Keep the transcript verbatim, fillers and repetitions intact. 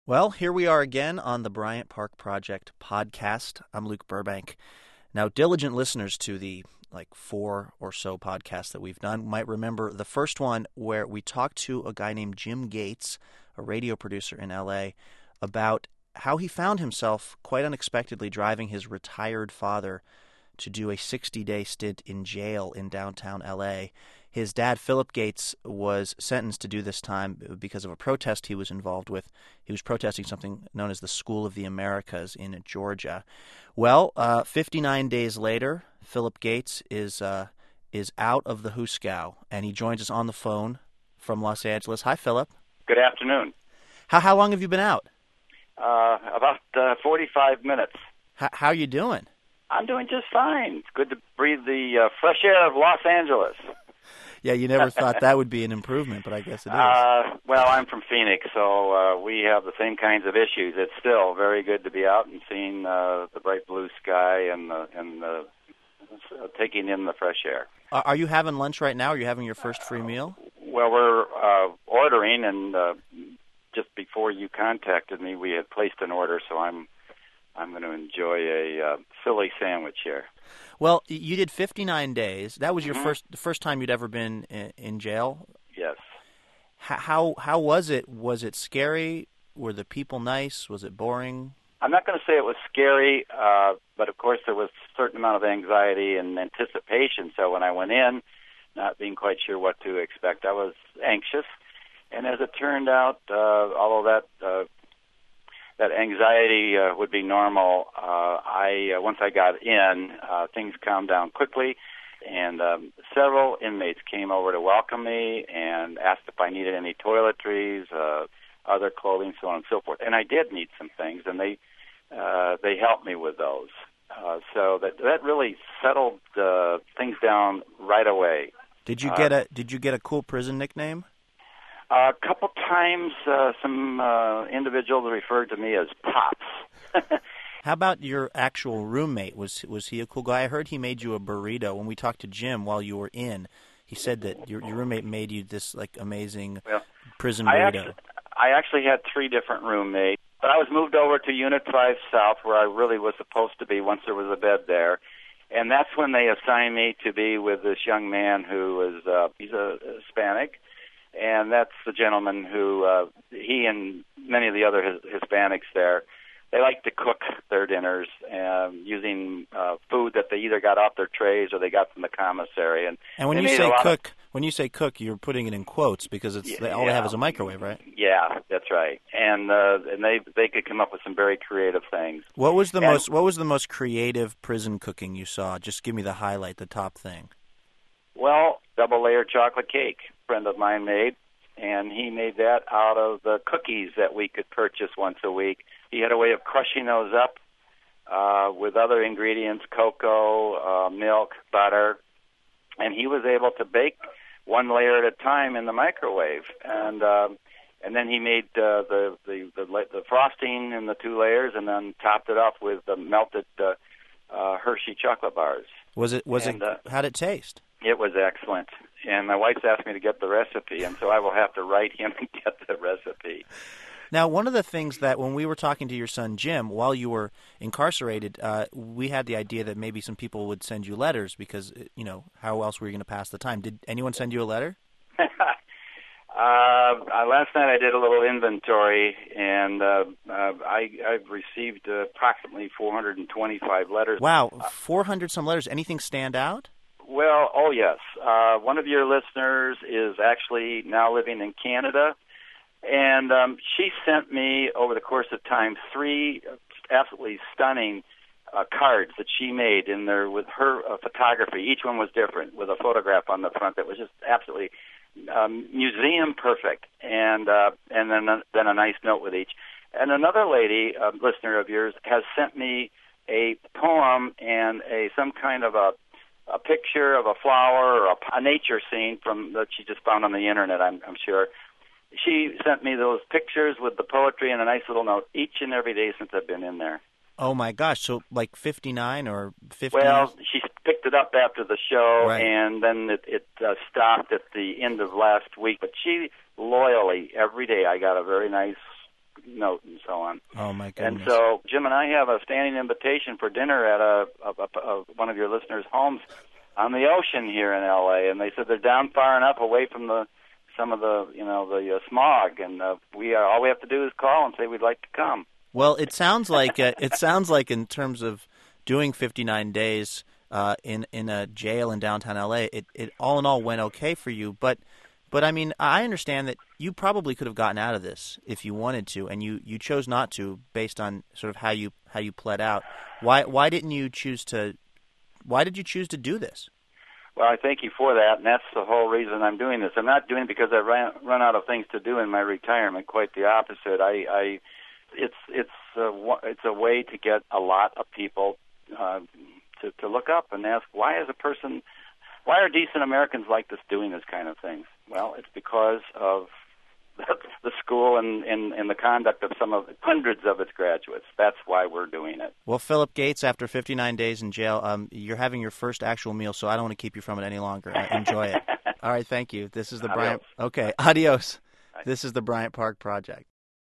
Well, here we are again on the Bryant Park Project podcast. I'm Luke Burbank. Now, diligent listeners to the like four or so podcasts that we've done might remember the first one where we talked to a guy named Jim Gates, a radio producer in L A, about how he found himself quite unexpectedly driving his retired father to do a sixty-day stint in jail in downtown L A. His dad, Philip Gates, was sentenced to do this time because of a protest he was involved with. He was protesting something known as the School of the Americas in Georgia. Well, uh, fifty-nine days later, Philip Gates is uh, is out of the Huskow, and he joins us on the phone from Los Angeles. Hi, Philip. Good afternoon. How how long have you been out? Uh, about uh, forty-five minutes. H- how are you doing? I'm doing just fine. It's good to breathe the uh, fresh air of Los Angeles. Yeah, you never thought that would be an improvement, but I guess it is. Uh, well, I'm from Phoenix, so uh, we have the same kinds of issues. It's still very good to be out and seeing uh, the bright blue sky and the, and the, uh, taking in the fresh air. Are are you having lunch right now? Are you having your first free meal? Well, we're uh, ordering, and uh, just before you contacted me, we had placed an order, so I'm I'm going to enjoy a uh, Philly sandwich here. Well, you did fifty-nine days. That was your Mm-hmm. first the first time you'd ever been in, in jail? Yes. H- how how was it? Was it scary? Were the people nice? Was it boring? I'm not going to say it was scary, uh, but of course there was a certain amount of anxiety and anticipation. So when I went in, not being quite sure what to expect, I was anxious. And as it turned out, uh, although that uh, that anxiety uh, would be normal, uh, I uh, once I got in, uh, things calmed down quickly, and um, several inmates came over to welcome me and asked if I needed any toiletries, uh, other clothing, so on and so forth. And I did need some things, and they uh, they helped me with those. Uh, so that that really settled uh, things down right away. Did you Uh, get a Did you get a cool prison nickname? A couple times, uh, some uh, individuals referred to me as Pops. How about your actual roommate? Was was he a cool guy? I heard he made you a burrito. When we talked to Jim while you were in, he said that your your roommate made you this like amazing Well, prison I burrito. actually, I actually had three different roommates, but I was moved over to Unit five South, where I really was supposed to be once there was a bed there. And that's when they assigned me to be with this young man who is, uh, he's a Hispanic. And that's the gentleman who, uh, he and many of the other his, Hispanics there, they like to cook their dinners um, using uh, food that they either got off their trays or they got from the commissary. And, And when they you made say a lot cook, of, when you say cook, you're putting it in quotes because it's Yeah, they, all they have yeah. is a microwave, right? yeah, that's right. And uh, and they they could come up with some very creative things. What was the And- most What was the most creative prison cooking you saw? Just give me the highlight, the top thing. Well, double layer chocolate cake, a friend of mine made, and he made that out of the cookies that we could purchase once a week. He had a way of crushing those up uh, with other ingredients, cocoa, uh, milk, butter, and he was able to bake one layer at a time in the microwave. And um, and then he made uh, the, the, the the frosting in the two layers, and then topped it off with the melted uh, uh, Hershey chocolate bars. Was it was And, it uh, how'd it taste? It was excellent. And my wife's asked me to get the recipe, and so I will have to write him and get the recipe. Now, one of the things that when we were talking to your son Jim while you were incarcerated, uh, we had the idea that maybe some people would send you letters because, you know, how else were you going to pass the time? Did anyone send you a letter? uh, last night I did a little inventory, and uh, uh, I, I've received uh, approximately four hundred twenty-five letters. Wow, four hundred some letters. Anything stand out? Well, oh yes. Uh, one of your listeners is actually now living in Canada, and um, she sent me, over the course of time, three absolutely stunning uh, cards that she made in there with her uh, photography. Each one was different, with a photograph on the front that was just absolutely um, museum perfect, and uh, and then a, then a nice note with each. And another lady, a listener of yours, has sent me a poem and a some kind of a a picture of a flower or a, a nature scene from that she just found on the internet, I'm, I'm sure. She sent me those pictures with the poetry and a nice little note each and every day since I've been in there. Oh, my gosh. So like fifty-nine or fifty? Well, she picked it up after the show, Right. and then it, it uh, stopped at the end of last week. But she loyally, every day, I got a very nice note and so on. Oh, my goodness. And so Jim and I have a standing invitation for dinner at a, a, a, a one of your listeners' homes on the ocean here in L A, and they said they're down far enough away from the some of the, you know, the uh, smog, and uh, we are, all we have to do is call and say we'd like to come. Well, it sounds like uh, it sounds like in terms of doing fifty-nine days uh, in in a jail in downtown L A, it, it all in all went okay for you. But but I mean, I understand that you probably could have gotten out of this if you wanted to, and you, you chose not to based on sort of how you how you pled out. Why why didn't you choose to? Why did you choose to do this? Well, I thank you for that, and that's the whole reason I'm doing this. I'm not doing it because I ran run out of things to do in my retirement. Quite the opposite. I, I it's it's a, it's a way to get a lot of people uh, to to look up and ask, why is a person, why are decent Americans like this doing this kind of things? Well, it's because of the school and, and, and the conduct of some of hundreds of its graduates. That's why we're doing it. Well, Philip Gates, after fifty-nine days in jail, um, you're having your first actual meal, so I don't want to keep you from it any longer. Uh, enjoy it. All right, thank you. This is the Adios. Bryant. Okay, adios. This is the Bryant Park Project.